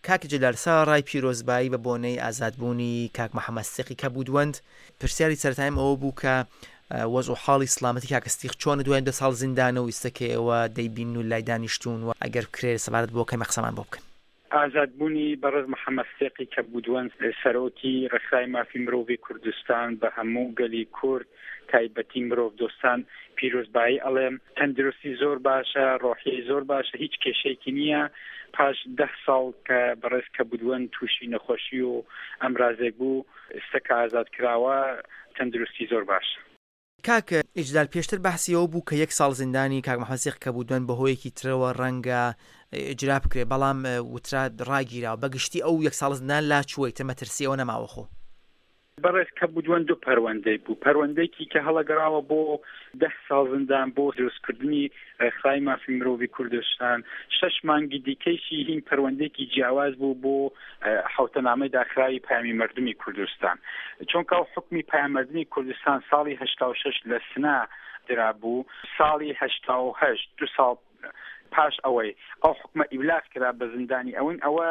کاک جلالسا ڕای پیرۆزبایی بە بۆنەی ئازادبوونی کاک محەممەد سێقی کەبودوەند پرسیاری سەرەتایم ئەوە بوو کە وەز و حاڵی سلامەتی کاکەستیق چۆن دوای 2 ساڵ زیندانە و ئیسەکەیەوە دەیبین و لای دانیشتوون و ئەگەر کرێ سەبارەت بۆ کەمە قسەمان بۆ بکەن. ئازادبوونی بەڕێز محەممەد سێقی کەبودوەند سەرۆکی ڕێکخراوی مافی مرۆڤی کوردستان بە هەموو گەلی کورد تایبەتی مرۆڤ دۆستان پیرۆزبایی ئەڵێم تەندروستی زۆر باشە، ڕۆحیەی زۆر باشە، هیچ کێشەیەکی نییە. پاش 10 ساڵ کە بەڕێز کەبودوەند تووشی نەخۆشی و ئەمرازێک بوو ئێستاکە ئازاد کراوە تەندروستی زۆر باشە. کاک ئیجلال پێشتر بەحسی ئەوە بوو کە 1 ساڵ زیندانی کاک محەممەد سێق کەبودوەند بەهۆیەکی ترەوە ڕەنگە ئیجرا بکرێ، بەڵام وترا ڕاگیراوە بەگشتی ئەو 1 ساڵ زیندان لا چووەیتە مەترسی ئەوە نەماوەخۆ. بەڕێز کەبودوەند 2 پەروەندەی بوو، پەروەندەیەکی کە هەڵەگەڕاوە بۆ 10 ساڵ زیندان بۆ دروستکردنی ڕێکخراوی مافی مرۆڤی کوردستان، 6 مانگی دیکەیشی هین پەروەندەیەکی جیاواز بوو بۆ حوتەنامەی داخراوی پەیامی مردمی کوردستان. چونکە حکمی پەیامەردمی کوردستان ساڵی 86 لە سنا درابوو، ساڵی 88 2 ساڵ پاش ئەوەی ئەو حکومە ئیبلاغ کرا بە زیندانی ئەوە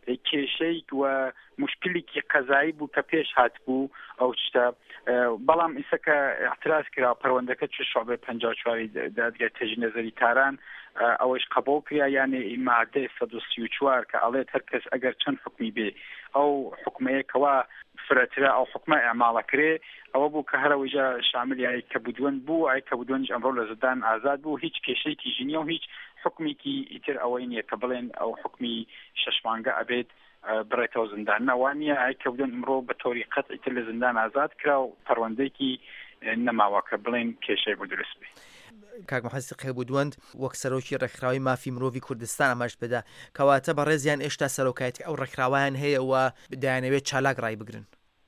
کێشەی و مشکلێکی قەزایی بوو کە پێش هات بوو ئەو شتە، بەڵام ئیسەکە اعتراض کرا پەروەندەکە چ شعبەی 54 دادگای تێژی نەزەری تاران ئەوەش قبول کرا، یعنی مادەی 134 کە ئەڵێت هەر کەس ئەگەر چەند حکمی بێ ئەو حکومەیەکەوە فرەترە ئەو حکومە ئەعماڵەکرێ، ئەوە بوو کە هەرەوەیجا شاملی کەبودوەند بوو، کەبودوەند ئەمڕۆ لە زندان ئازاد بوو، هیچ کێشەیەکی ژینیە و هیچ حکمێکی ئیتر ئەوەی نییە کە بڵێن ئەو حکمی 6 مانگە ئەبێت بڕێتەوە زندان. نەوانیە کەبودوەند ئەمڕۆ بە تۆری قەت ئیتر لە زندان ئازاد کرا و پەروەندەیەکی نەماوە کە بڵێن کێشەی بۆ دروست بێت. کاک محەممەد سێق کەبودوەند وەک سەرۆکی ڕێکخراوی مافی مرۆڤی کوردستان ئەماش بدا کەواتە بەڕێزیان ئێشتا سەرۆکایەتی ئەو ڕێکخراوایان هەیە و دایانەوێت چالاک ڕای بگرن.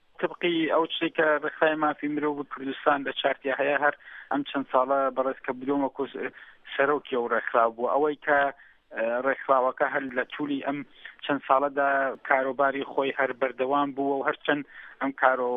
طبقی ئەو شتێک کە ڕێکخراوی مافی مرۆڤی کوردستان لە چارتیا هەیە، هەر ئەم چەند ساڵە بەڕێز کەبودوەند وەکو سەرۆکی ئەو ڕێکخراو بوو، ئەوەی کە ڕێکخراوەکە هەر لە توولی ئەم چەند ساڵەدا کاروباری خۆی هەر بەردەوام بووە و هەرچەند ئەم کارۆ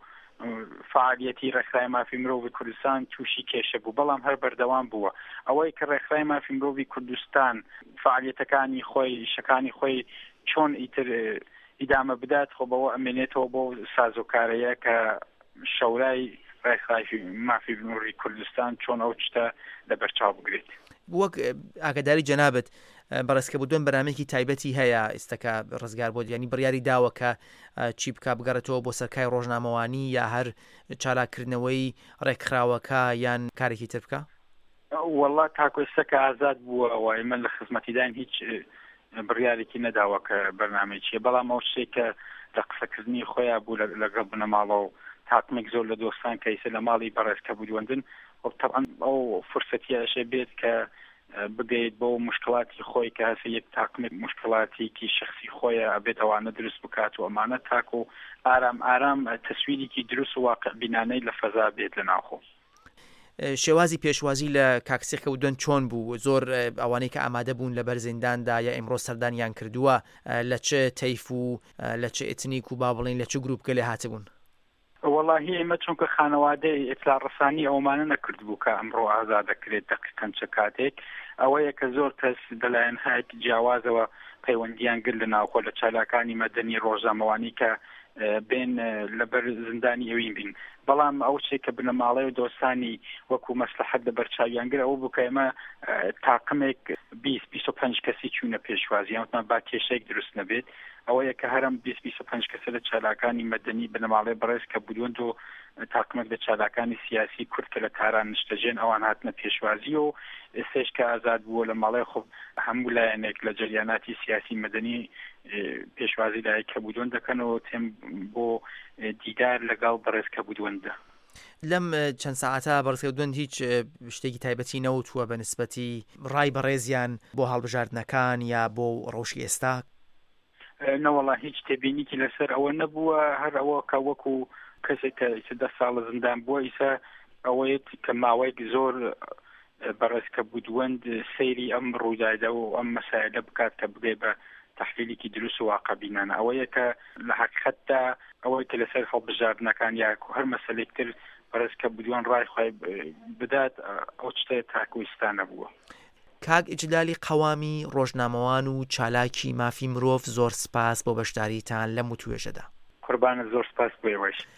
فعالیەتی ڕێکخراوی مافی مرۆڤی کوردستان تووشی کێشە بوو، بەڵام هەر بەردەوام بووە. ئەوەی کە ڕێکخراوی مافی مرۆڤی کوردستان فعالیەتەکانی خۆی شەکانی خۆی چۆن ئیتر ئیدامە بدات، خۆ بەوە ئەمێنێتەوە بۆ سازوکارەیە کە شەورای ڕێکخراوی مافی مرۆڤی کوردستان چۆن ئەو شتە لەبەرچاو بگرێت. وەک ئاگاداری جەنابەت بەڕێز کەبودوەند بەنامەیەکی تایبەتی هەیە ئێستاکە ڕزگار بۆ، یعنی بڕیاری داوە کە چی بکە بگەڕێتەوە بۆ سەرکای ڕۆژنامەوانی یا هەر چالاکردنەوەی ڕێکخراوەکە یان کارێکی تر بکە؟ وەڵڵا تاکو ئێستاکە ئازاد بووەوە ئێمە لە خزمەتیدان هیچ بڕیارێکی نەداوە کە بەرنامەی چیە، بەڵام ئەو شتێک کە لە قسەکردنی خۆیان بوو لەگەڵ بنەماڵە و تاقمێک زۆر لە دۆستان کە ئیسە لە ماڵی بەڕێز کەبودوەندن طبعا ئەو فرسەتیاشە بێت کە بگەیت بۆ مشکلاتی خۆی کە هەسە یەک تاقمێک مشکلاتێکی شخصی خۆیە ئەبێت ئەوانە دروست بکات و ئەمانە تاک و ئارام تەسویرێکی دروست و واقع بینانەی لە فەزا بێت لە ناوخۆ. شێوازی پێشوازی لە کاکسێق کەبودوەند چۆن بوو؟ زۆر ئەوانەی کە ئامادە بوون لە بەرزینداندا یا ئیمڕۆ سەردانیان کردووە لە چه تەیف و لە چه ئێتنیک و با بڵین لە چه گروپکە لێ هاتبوون؟ وەڵاهی ئێمە چونکە خانەوادەی ئیطلاع ڕەسانی ئەومانە نەکردبوو کە ئەمڕۆ ئازاد دەکرێت دەقیقەن چه کاتێک، ئەوەیە کە زۆر کەس دەلایەن هایەتی جیاوازەوە پەیوەندیان گرت لە ناوخۆ لە چالاکانی مەدەنی ڕۆژنامەوانی کە بێن لەبەر زیندانی ئەوین بین، بەڵام ئەو شتێک کە بنەماڵەی و دۆستانی وەکو مەسلحەت لەبەرچاویان گر ئەوە بوو کە ئێمە تاقمێک 20-25 کەسی چوونە پێشوازی ئەوتمان با کێشەیەک دروست نەبێت، ئەوەیە کە هەرم 20-25 کەسە لە چالاکانی مەدەنی بنەماڵەی بەڕێز کەبودوەند و تاقمێک لە چالاکانی سیاسی کورد کە لە تاران نیشتەجێن ئەوان هاتنە پێشوازی و ئێستاش کە ئازاد بووە لە ماڵەی خۆ هەموو لایەنێک لە جەریاناتی سیاسی مەدەنی پێشوازی لای کەبودوەند دەکەنەوە تێم بۆ دیدار لەگەڵ بەڕێز کەبودوەندە. لەم چەند ساعەتە بەڕێز کەبودوەند هیچ شتێکی تایبەتی نەوتووە بە نسبەتی ڕای بەڕێزیان بۆ هەڵبژاردنەکان یا بۆ ڕۆژی ئێستا؟ نەوەڵا هیچ تێبینیکی لەسەر ئەوە نەبووە، هەر ئەوە کە وەکو کەسێک کە 10 ساڵ زیندان بووە ئیسا ئەوەیەت کە ماوەیەک زۆر بەڕێز کەبودوەند سەیری ئەم ڕووداوە و ئەم مەسایلە بکات کە بگەی بە تحلیلێکی دروست و واقع بینانە، ئەوەیە کە لە حقیقەتدا ئەوەی کە لەسەر هەڵبژاردنەکان یا هەر مەسەلێکتر بەڕێز کەبودوەند ڕای خۆی بدات ئەو شتەیە تاکویستانە بووە. کاک ئیجلالی قەوامی ڕۆژنامەوان و چالاکی مافی مرۆڤ زۆر سپاس بۆ بەشداریتان لەم وتوێژەدا. قوربانە زۆر سپاس بۆ ئێوەش.